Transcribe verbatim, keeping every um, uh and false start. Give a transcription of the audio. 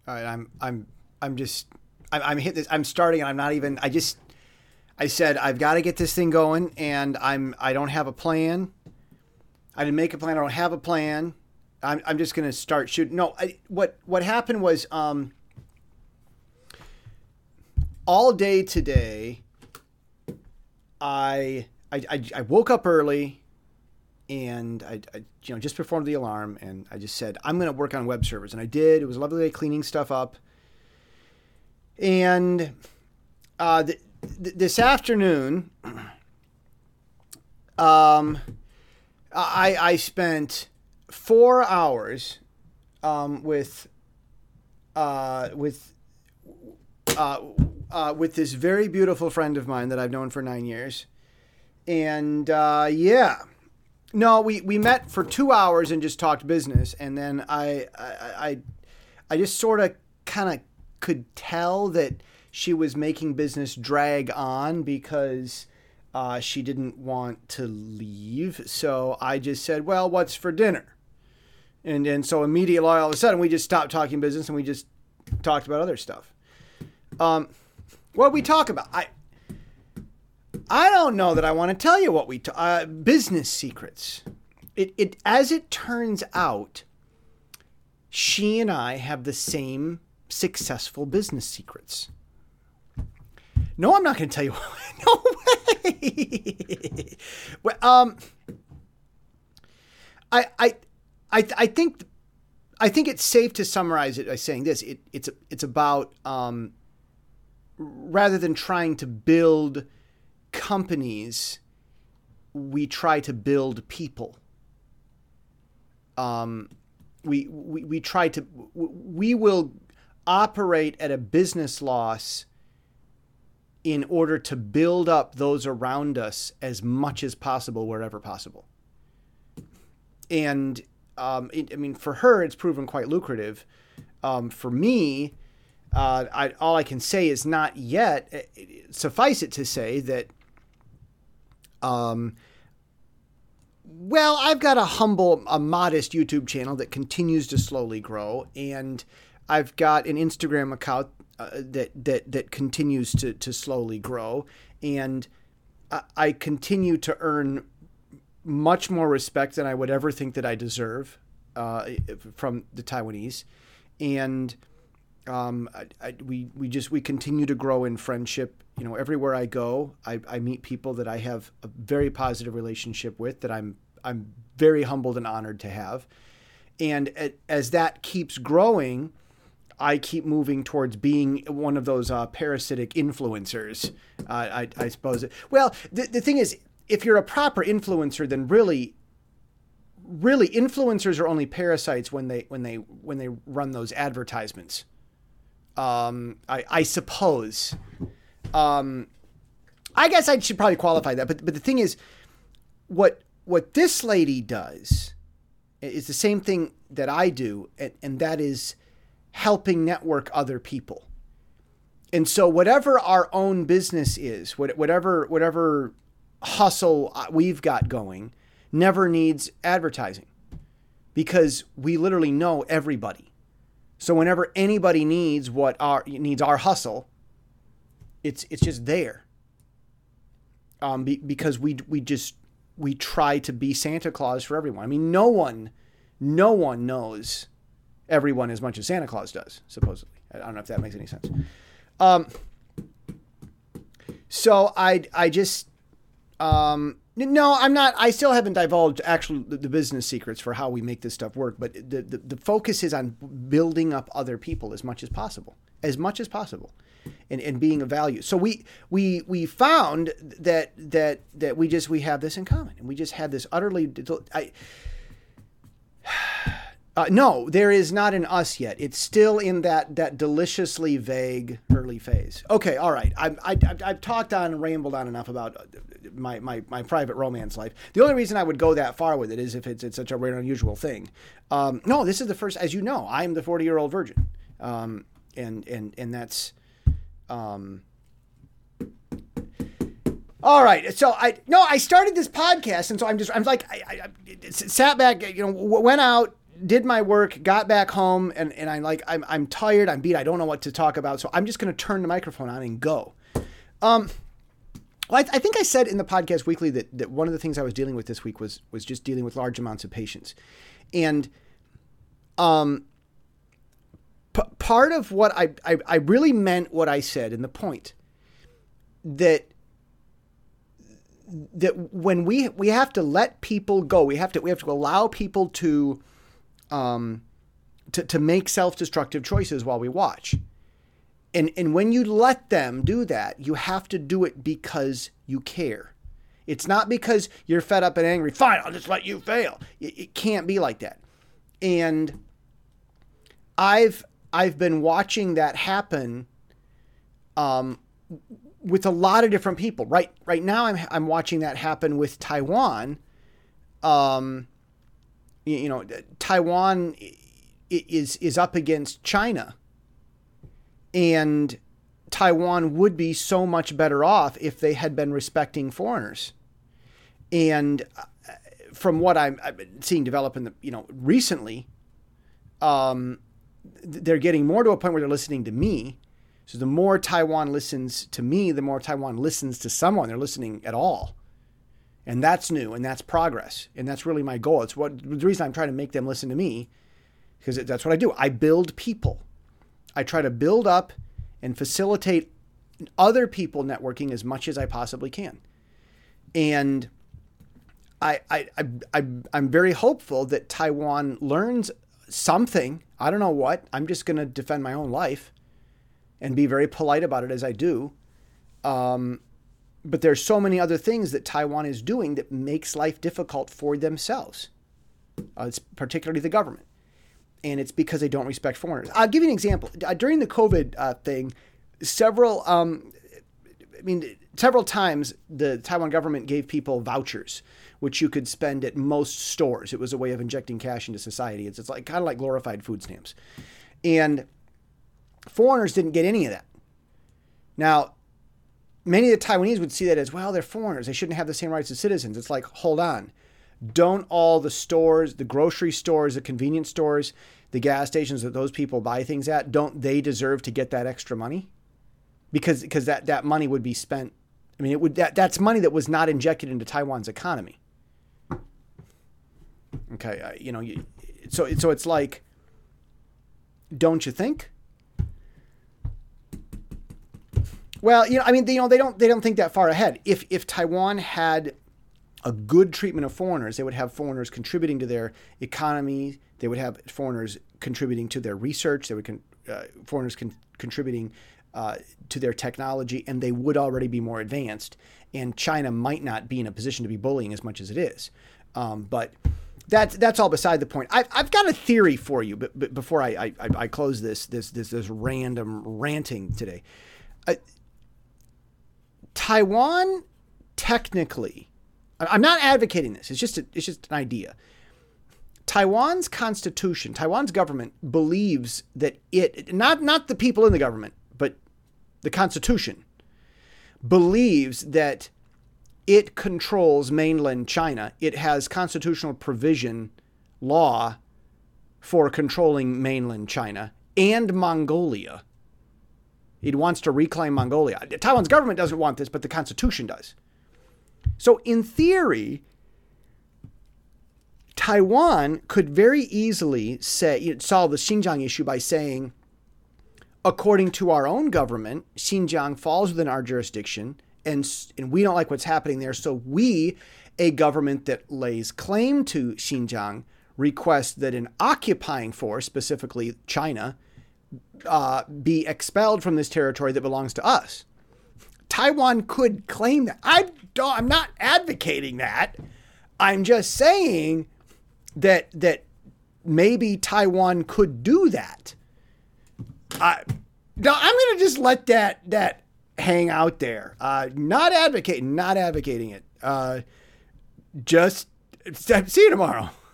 All right, I'm I'm I'm just I'm, I'm hit this. I'm starting, and I'm not even. I just I said I've got to get this thing going, and I'm I don't have a plan. I didn't make a plan. I don't have a plan. I'm I'm just gonna start shooting. No, I, what what happened was um all day today. I I I, I woke up early. And I, I, you know, just performed the alarm, and I just said, I'm going to work on web servers. And I did. It was a lovely day cleaning stuff up. And uh, th- th- this afternoon, um, I, I spent four hours um, with uh, with uh, uh, with this very beautiful friend of mine that I've known for nine years. And uh, yeah. No, we, we met for two hours and just talked business, and then I I I, I just sort of kind of could tell that she was making business drag on because uh, she didn't want to leave. So I just said, "Well, what's for dinner?" And and so immediately, all of a sudden, we just stopped talking business and we just talked about other stuff. Um, what we talk about, I. I don't know that I want to tell you what we t- uh, business secrets. It it as it turns out, she and I have the same successful business secrets. No, I'm not going to tell you. No way. Well, um, I I I I think I think it's safe to summarize it by saying this. It it's it's about um, rather than trying to build companies, we try to build people. Um, we, we, we try to, we will operate at a business loss in order to build up those around us as much as possible, wherever possible. And, um, it, I mean, for her, it's proven quite lucrative. Um, for me, uh, I, all I can say is not yet. Suffice it to say that Um, well, I've got a humble, a modest YouTube channel that continues to slowly grow, and I've got an Instagram account uh, that that that continues to to slowly grow, and I, I continue to earn much more respect than I would ever think that I deserve uh, from the Taiwanese, and um, I, I, we we just we continue to grow in friendship. You know, everywhere I go, I, I meet people that I have a very positive relationship with, that I'm I'm very humbled and honored to have. And as that keeps growing, I keep moving towards being one of those uh, parasitic influencers, uh, I, I suppose. Well, the, the thing is, if you're a proper influencer, then really, really influencers are only parasites when they when they when they run those advertisements. Um, I, I suppose. Um, I guess I should probably qualify that, but but the thing is, what what this lady does is the same thing that I do, and, and that is helping network other people. And so whatever our own business is, whatever whatever hustle we've got going, never needs advertising, because we literally know everybody. So whenever anybody needs what our needs our hustle, It's it's just there, um, be, because we we just we try to be Santa Claus for everyone. I mean, no one, no one knows everyone as much as Santa Claus does, supposedly. I don't know if that makes any sense. Um, so I I just um, no, I'm not. I still haven't divulged actual the, the business secrets for how we make this stuff work. But the, the the focus is on building up other people as much as possible, as much as possible. And, and being of value. So we we we found that that that we just we have this in common, and we just had this utterly. I, uh, no, there is not an us yet. It's still in that that deliciously vague early phase. Okay, all right. I I I've, I've talked on and rambled on enough about my, my my private romance life. The only reason I would go that far with it is if it's it's such a rare and unusual thing. Um, no, this is the first, as you know, I'm the forty year old virgin, um, and and and that's. Um, all right. So I, no, I started this podcast. And so I'm just, I'm like, I, I sat back, you know, went out, did my work, got back home, and, and I'm like, I'm, I'm tired, I'm beat, I don't know what to talk about, so I'm just going to turn the microphone on and go. Um, well, I, I think I said in the podcast weekly that, that one of the things I was dealing with this week was was just dealing with large amounts of patience. And um, p- part of what I, I, I really meant what I said in the point that that when we we have to let people go, we have to we have to allow people to um to, to make self-destructive choices while we watch. And and when you let them do that, you have to do it because you care. It's not because you're fed up and angry. Fine, I'll just let you fail. It, it can't be like that. And I've I've been watching that happen um with a lot of different people. Right right now I'm I'm watching that happen with Taiwan. Um you, you know, Taiwan is is up against China. And Taiwan would be so much better off if they had been respecting foreigners. And from what I'm, I've been seeing develop in the, you know, recently, um, they're getting more to a point where they're listening to me. So the more Taiwan listens to me, the more Taiwan listens to someone. They're listening at all. And that's new, and that's progress. And that's really my goal. It's what the reason I'm trying to make them listen to me, because that's what I do. I build people. I try to build up and facilitate other people networking as much as I possibly can. And I, I, I, I, I'm very hopeful that Taiwan learns something. I don't know what. I'm just going to defend my own life and be very polite about it as I do. Um, but there's so many other things that Taiwan is doing that makes life difficult for themselves. Uh, it's particularly the government. And it's because they don't respect foreigners. I'll give you an example. Uh, during the COVID uh, thing, several, um, I mean, several times the Taiwan government gave people vouchers, which you could spend at most stores. It was a way of injecting cash into society. It's, it's like kind of like glorified food stamps. And foreigners didn't get any of that. Now, many of the Taiwanese would see that as, well, they're foreigners. They shouldn't have the same rights as citizens. It's like, hold on. Don't all the stores, the grocery stores, the convenience stores, the gas stations that those people buy things at, don't they deserve to get that extra money? Because because that, that money would be spent. I mean, it would that that's money that was not injected into Taiwan's economy. Okay, uh, you know, you, so so it's like, don't you think? Well, you know, I mean, they, you know, they don't they don't think that far ahead. If if Taiwan had a good treatment of foreigners, they would have foreigners contributing to their economy. They would have foreigners contributing to their research. They would con- uh, foreigners con- contributing uh, to their technology, and they would already be more advanced. And China might not be in a position to be bullying as much as it is. Um, but that's that's all beside the point. I've I've got a theory for you, but, but before I, I I close this this this this random ranting today, uh, Taiwan technically. I'm not advocating this. It's just a, it's just an idea. Taiwan's constitution, Taiwan's government believes that it, not, not the people in the government, but the constitution believes that it controls mainland China. It has constitutional provision law for controlling mainland China and Mongolia. It wants to reclaim Mongolia. Taiwan's government doesn't want this, but the constitution does. So in theory, Taiwan could very easily say, you know, solve the Xinjiang issue by saying, according to our own government, Xinjiang falls within our jurisdiction, and, and we don't like what's happening there. So we, a government that lays claim to Xinjiang, request that an occupying force, specifically China, uh, be expelled from this territory that belongs to us. Taiwan could claim that. I don't, I'm not advocating that. I'm just saying that that maybe Taiwan could do that. I, no, I'm going to just let that that hang out there. Uh, not advocating, not advocating it. Uh, just see you tomorrow.